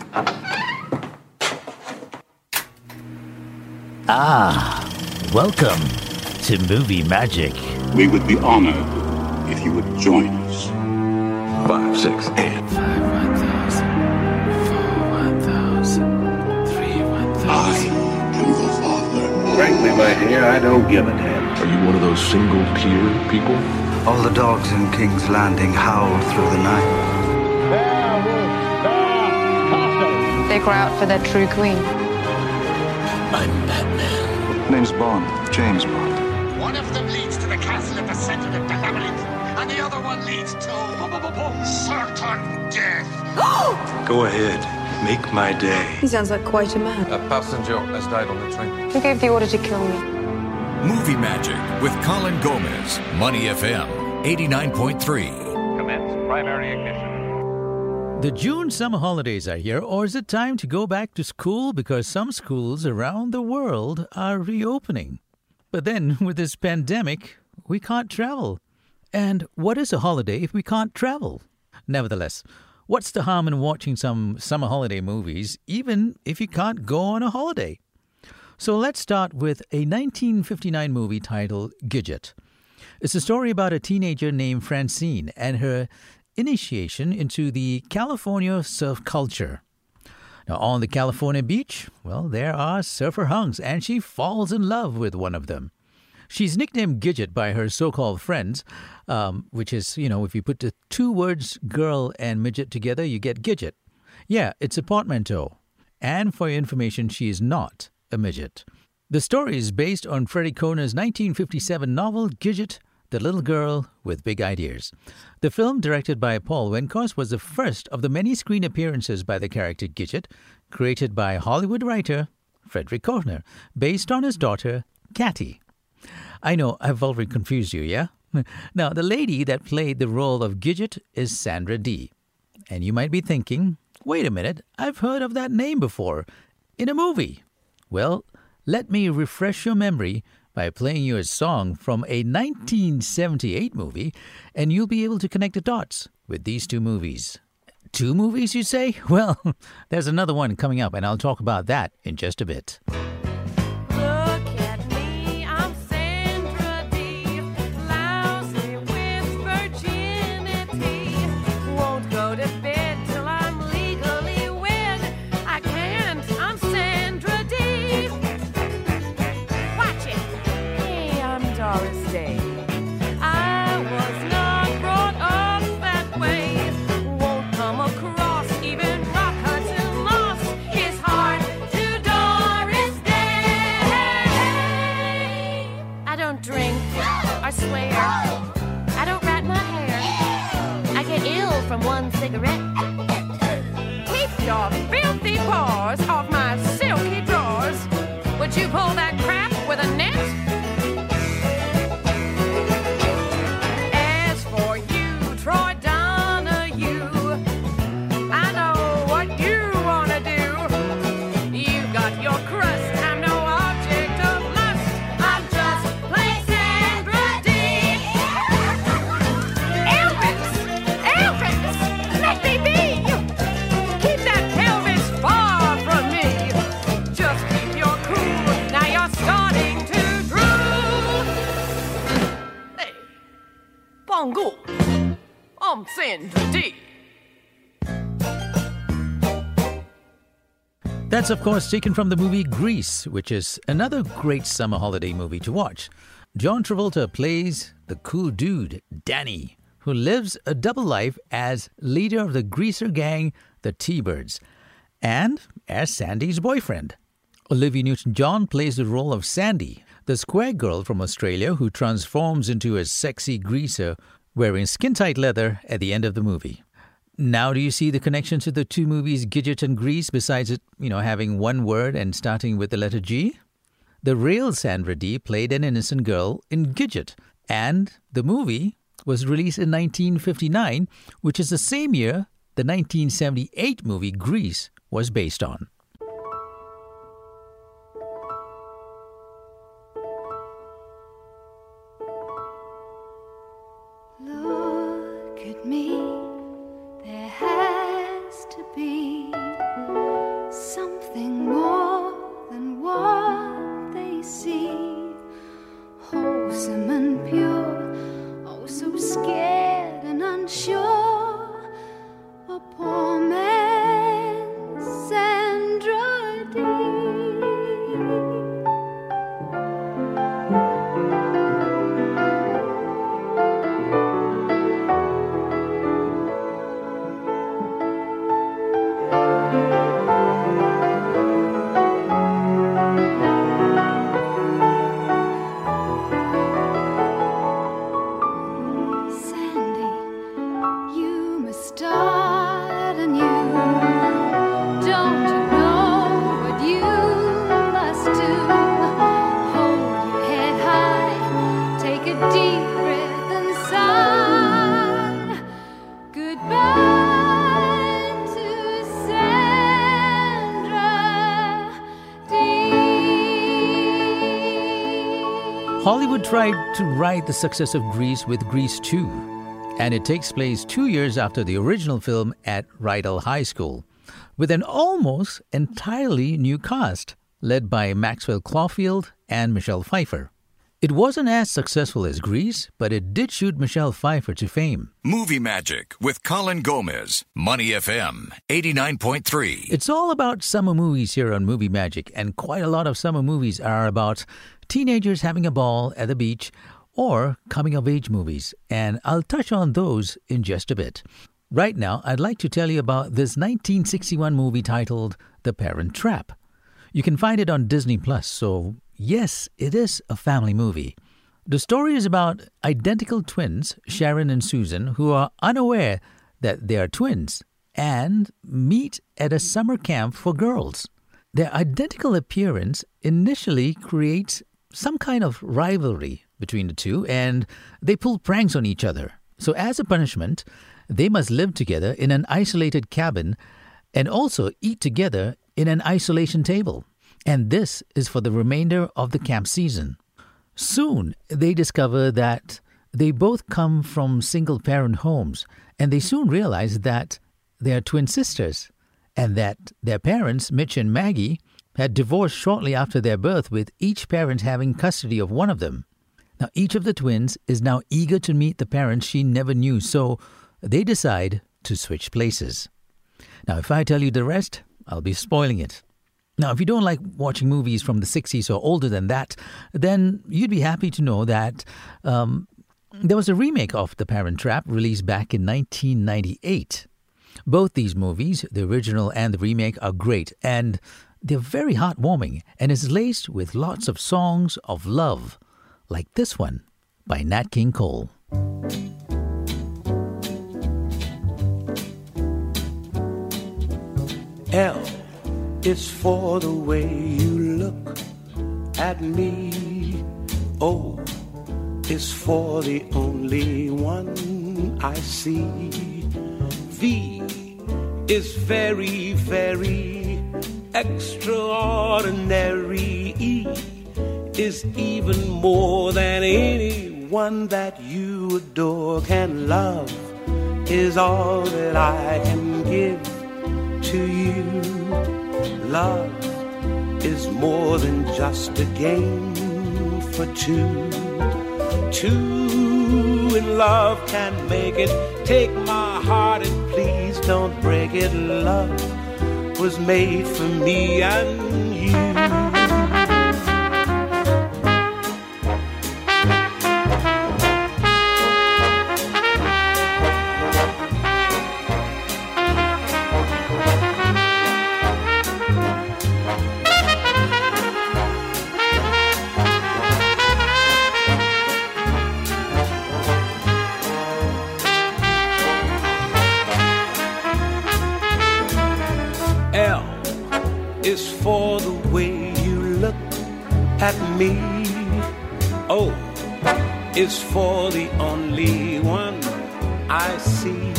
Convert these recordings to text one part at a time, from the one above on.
Welcome to Movie Magic. We would be honored if you would join us. 5, 6, 8. 5, 1,000. 4, 1,000. 3, 1,000. I am your father. Frankly, my dear, I don't give a damn. Are you one of those single-tier people? All the dogs in King's Landing howled through the night. They cry out for their true queen. I'm Batman. Name's Bond, James Bond. One of them leads to the castle at the center of the labyrinth, and the other one leads to certain death. Go ahead. Make my day. He sounds like quite a man. A passenger has died on the train. Who gave the order to kill me? Movie Magic with Colin Gomez. Money FM 89.3. Commence primary ignition. The June summer holidays are here, or is it time to go back to school because some schools around the world are reopening? But then, with this pandemic, we can't travel. And what is a holiday if we can't travel? Nevertheless, what's the harm in watching some summer holiday movies, even if you can't go on a holiday? So let's start with a 1959 movie titled Gidget. It's a story about a teenager named Francine and her initiation into the California surf culture. Now, on the California beach, well, there are surfer hunks, and she falls in love with one of them. She's nicknamed Gidget by her so-called friends, which is, if you put the two words girl and midget together, you get Gidget. Yeah, it's a portmanteau. And for your information, she is not a midget. The story is based on Freddie Koner's 1957 novel, Gidget, the Little Girl with Big Ideas. The film, directed by Paul Wenkos, was the first of the many screen appearances by the character Gidget, created by Hollywood writer Frederick Koner, based on his daughter, Katty. I know, I've already confused you, yeah? Now, the lady that played the role of Gidget is Sandra Dee. And you might be thinking, wait a minute, I've heard of that name before, in a movie. Well, let me refresh your memory by playing you a song from a 1978 movie, and you'll be able to connect the dots with these two movies. Two movies, you say? Well, there's another one coming up, and I'll talk about that in just a bit. From one cigarette. Keep your filthy paws off my silky drawers. Would you pull that crap with a net? As for you, Troy Donahue, I know what you want to do. You got your crust, I'm no object of lust. I'm just plain Sandra Dee. Let me be! Keep that pelvis far from me. Just keep your cool. Now you're starting to drool. Hey, Bongo, I'm Sandra Dee. That's, of course, taken from the movie Grease, which is another great summer holiday movie to watch. John Travolta plays the cool dude, Danny, who lives a double life as leader of the greaser gang, the T-Birds, and as Sandy's boyfriend. Olivia Newton-John plays the role of Sandy, the square girl from Australia who transforms into a sexy greaser wearing skin-tight leather at the end of the movie. Now, do you see the connection to the two movies Gidget and Grease, besides it, having one word and starting with the letter G? The real Sandra Dee played an innocent girl in Gidget, and the movie was released in 1959, which is the same year the 1978 movie Grease was based on. Look at me, there has to be something more than what they see. Wholesome and pure, oh so scared and unsure. A poor man's Sandra Dee. Hollywood tried to ride the success of Grease with Grease 2, and it takes place 2 years after the original film at Rydell High School, with an almost entirely new cast, led by Maxwell Caulfield and Michelle Pfeiffer. It wasn't as successful as Grease, but it did shoot Michelle Pfeiffer to fame. Movie Magic with Colin Gomez, Money FM 89.3. It's all about summer movies here on Movie Magic, and quite a lot of summer movies are about teenagers having a ball at the beach or coming-of-age movies, and I'll touch on those in just a bit. Right now, I'd like to tell you about this 1961 movie titled The Parent Trap. You can find it on Disney+, so yes, it is a family movie. The story is about identical twins, Sharon and Susan, who are unaware that they are twins and meet at a summer camp for girls. Their identical appearance initially creates some kind of rivalry between the two, and they pull pranks on each other. So as a punishment, they must live together in an isolated cabin and also eat together in an isolation table. And this is for the remainder of the camp season. Soon, they discover that they both come from single-parent homes, and they soon realize that they are twin sisters, and that their parents, Mitch and Maggie, had divorced shortly after their birth, with each parent having custody of one of them. Now, each of the twins is now eager to meet the parents she never knew, so they decide to switch places. Now, if I tell you the rest, I'll be spoiling it. Now, if you don't like watching movies from the 60s or older than that, then you'd be happy to know that there was a remake of The Parent Trap released back in 1998. Both these movies, the original and the remake, are great, and they're very heartwarming, and is laced with lots of songs of love, like this one by Nat King Cole. L is for the way you look at me. O is for the only one I see. V is very, very extraordinary. E is even more than anyone that you adore can love, is all that I can give to you. Love is more than just a game for two. Two in love can make it. Take my heart and please don't break it. Love was made for me and you. Is for the way you look at me. O is for the only one I see.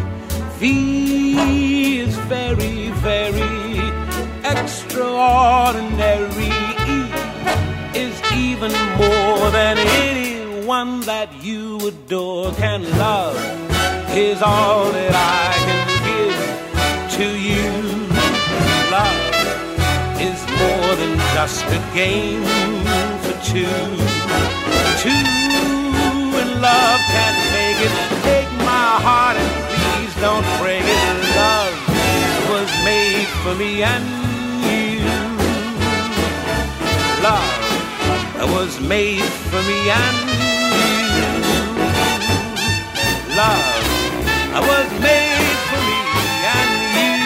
V is very, very extraordinary. E is even more than anyone that you adore can love, is all that I can give to just a game for two. Two in love can't make it. Take my heart and please don't break it. Love was made for me and you. Love was made for me and you. Love was made for me and you.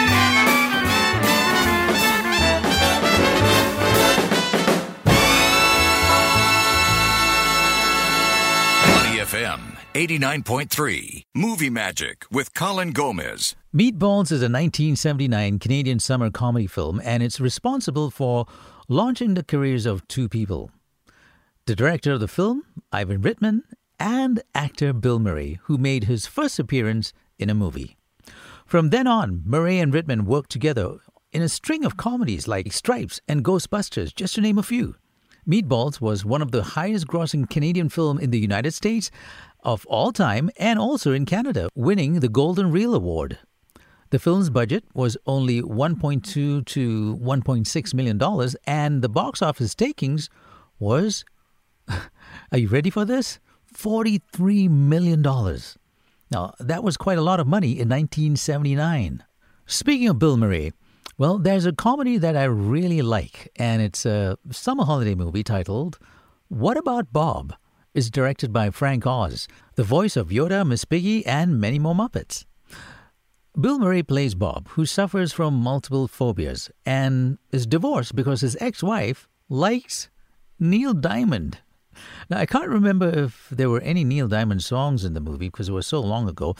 Money FM 89.3 Movie Magic with Colin Gomez. Meatballs is a 1979 Canadian summer comedy film, and it's responsible for launching the careers of two people. The director of the film, Ivan Reitman, and actor Bill Murray, who made his first appearance in a movie. From then on, Murray and Reitman worked together in a string of comedies like Stripes and Ghostbusters, just to name a few. Meatballs was one of the highest-grossing Canadian film in the United States of all time, and also in Canada, winning the Golden Reel Award. The film's budget was only $1.2 to $1.6 million, and the box office takings was, are you ready for this? $43 million. Now, that was quite a lot of money in 1979. Speaking of Bill Murray, well, there's a comedy that I really like, and it's a summer holiday movie titled What About Bob? It's directed by Frank Oz, the voice of Yoda, Miss Piggy, and many more Muppets. Bill Murray plays Bob, who suffers from multiple phobias and is divorced because his ex-wife likes Neil Diamond. Now, I can't remember if there were any Neil Diamond songs in the movie because it was so long ago.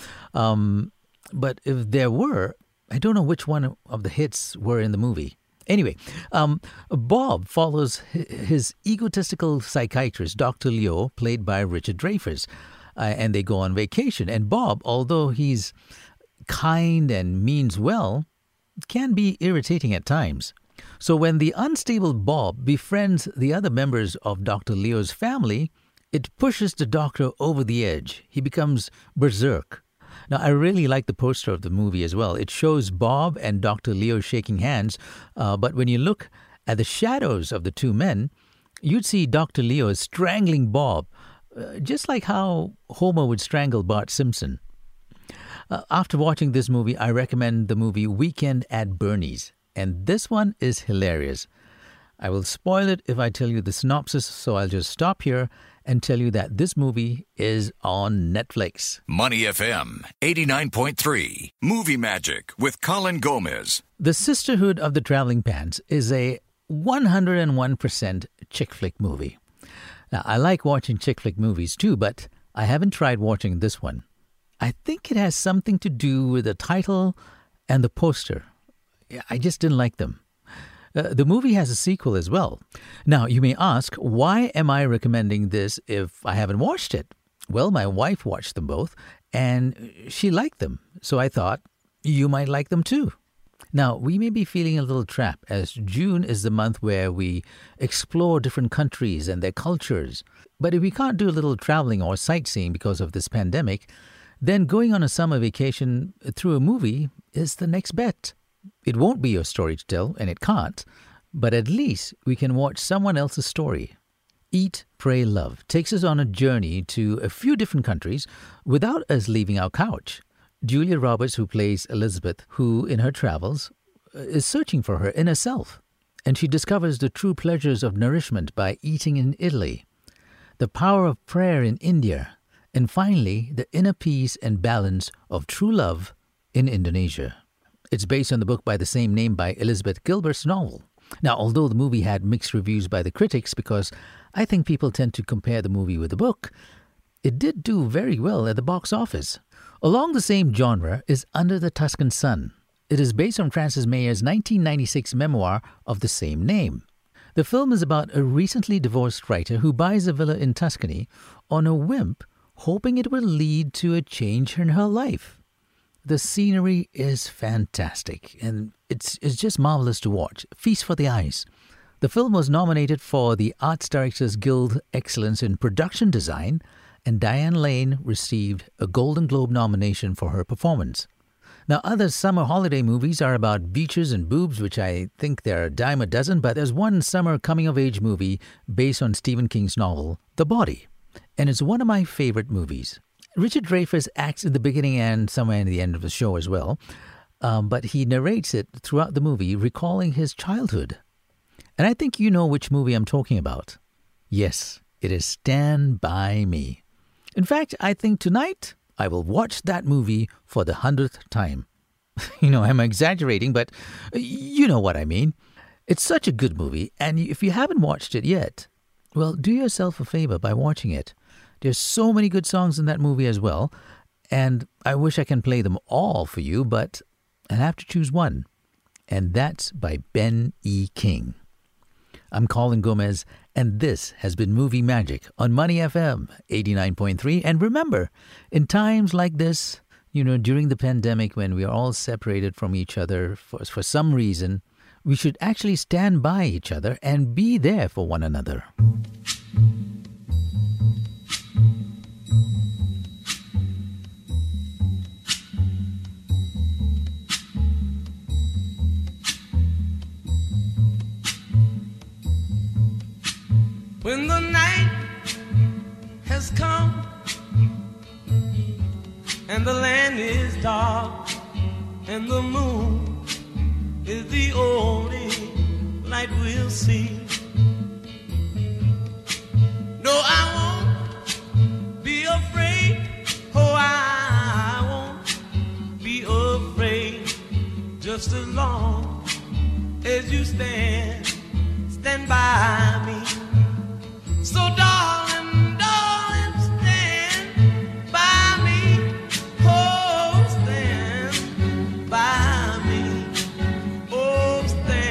But if there were, I don't know which one of the hits were in the movie. Anyway, Bob follows his egotistical psychiatrist, Dr. Leo, played by Richard Dreyfuss, and they go on vacation. And Bob, although he's kind and means well, can be irritating at times. So when the unstable Bob befriends the other members of Dr. Leo's family, it pushes the doctor over the edge. He becomes berserk. Now, I really like the poster of the movie as well. It shows Bob and Dr. Leo shaking hands, but when you look at the shadows of the two men, you'd see Dr. Leo strangling Bob, just like how Homer would strangle Bart Simpson. After watching this movie, I recommend the movie Weekend at Bernie's, and this one is hilarious. I will spoil it if I tell you the synopsis, so I'll just stop here and tell you that this movie is on Netflix. Money FM 89.3 Movie Magic with Colin Gomez. The Sisterhood of the Traveling Pants is a 101% chick flick movie. Now, I like watching chick flick movies too, but I haven't tried watching this one. I think it has something to do with the title and the poster. I just didn't like them. The movie has a sequel as well. Now, you may ask, why am I recommending this if I haven't watched it? Well, my wife watched them both, and she liked them. So I thought, you might like them too. Now, we may be feeling a little trapped, as June is the month where we explore different countries and their cultures. But if we can't do a little traveling or sightseeing because of this pandemic, then going on a summer vacation through a movie is the next bet. It won't be your story to tell, and it can't, but at least we can watch someone else's story. Eat, Pray, Love takes us on a journey to a few different countries without us leaving our couch. Julia Roberts, who plays Elizabeth, who in her travels is searching for her inner self, and she discovers the true pleasures of nourishment by eating in Italy, the power of prayer in India, and finally the inner peace and balance of true love in Indonesia. It's based on the book by the same name by Elizabeth Gilbert's novel. Now, although the movie had mixed reviews by the critics because I think people tend to compare the movie with the book, it did do very well at the box office. Along the same genre is Under the Tuscan Sun. It is based on Francis Mayer's 1996 memoir of the same name. The film is about a recently divorced writer who buys a villa in Tuscany on a whim, hoping it will lead to a change in her life. The scenery is fantastic, and it's just marvelous to watch. Feast for the eyes. The film was nominated for the Arts Directors Guild Excellence in Production Design, and Diane Lane received a Golden Globe nomination for her performance. Now, other summer holiday movies are about beaches and boobs, which I think there are a dime a dozen, but there's one summer coming-of-age movie based on Stephen King's novel, The Body, and it's one of my favorite movies. Richard Dreyfuss acts in the beginning and somewhere in the end of the show as well, but he narrates it throughout the movie, recalling his childhood. And I think you know which movie I'm talking about. Yes, it is Stand By Me. In fact, I think tonight I will watch that movie for the 100th time. I'm exaggerating, but you know what I mean. It's such a good movie, and if you haven't watched it yet, well, do yourself a favor by watching it. There's so many good songs in that movie as well, and I wish I can play them all for you, but I have to choose one, and that's by Ben E. King. I'm Colin Gomez, and this has been Movie Magic on Money FM 89.3. And remember, in times like this, during the pandemic when we are all separated from each other for some reason, we should actually stand by each other and be there for one another. When the night has come and the land is dark and the moon is the only light we'll see. No, I won't be afraid. Oh, I won't be afraid. Just as long as you stand by me. So darling, stand by me. Oh, stand by me. Oh,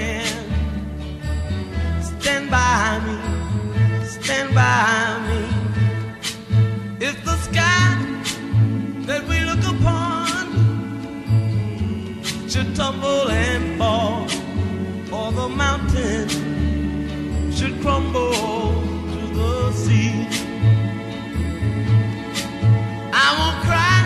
stand by me. Stand by me. It's the sky that we look upon should tumble and fall, or the mountain should crumble to the sea. I won't cry,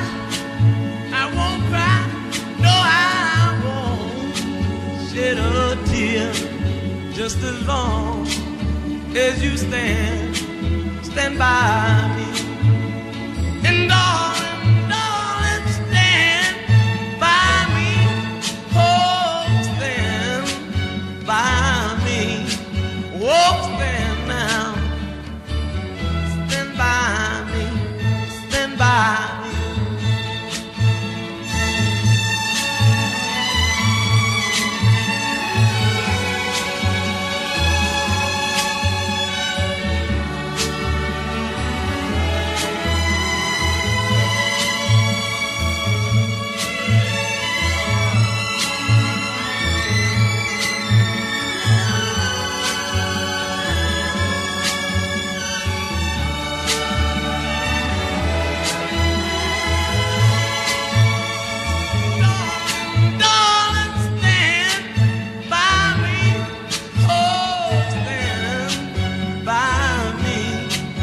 no, I won't shed a tear, just as long as you stand by me. And darling, stand by me. Oh, stand by me. Oh, stand now. Stand by me. Stand by me.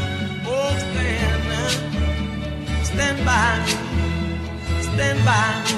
Stand by me.